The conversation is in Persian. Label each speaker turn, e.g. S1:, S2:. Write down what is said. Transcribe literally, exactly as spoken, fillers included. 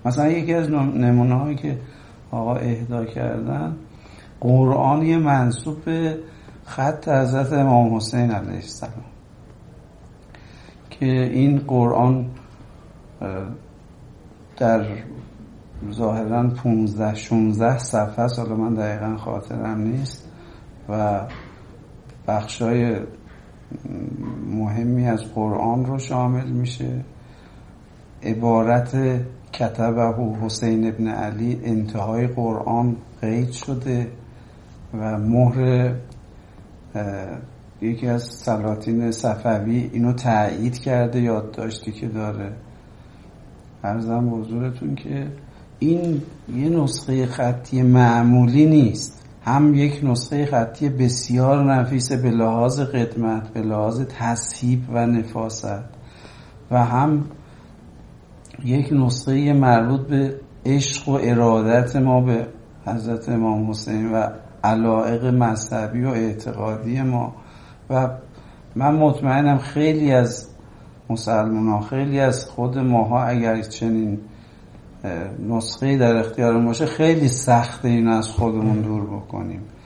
S1: مثلا یکی از نمونه هایی که آقا اهدا کردن قرآنی منسوب به خط حضرت امام حسین علیه السلام که این قرآن در ظاهرا پونزده شونزده صفحه است، حالا من دقیقا خاطرم نیست، و بخشای مهمی از قرآن رو شامل میشه. عبارت کتبه حسین ابن علی انتهای قرآن قید شده و مهر یکی از سلاطین صفوی اینو تایید کرده، یادداشتی که داره. عرضم به حضورتون که این یه نسخه خطی معمولی نیست، هم یک نسخه خطی بسیار نفیس به لحاظ قدمت، به لحاظ تصحیح و نفاست، و هم یک نسخه مربوط به عشق و ارادت ما به حضرت امام حسین و علایق مذهبی و اعتقادی ما. و من مطمئنم خیلی از مسلمان ها، خیلی از خود ماها اگر چنین نسخه در اختیار باشه خیلی سخته این از خودمون دور بکنیم.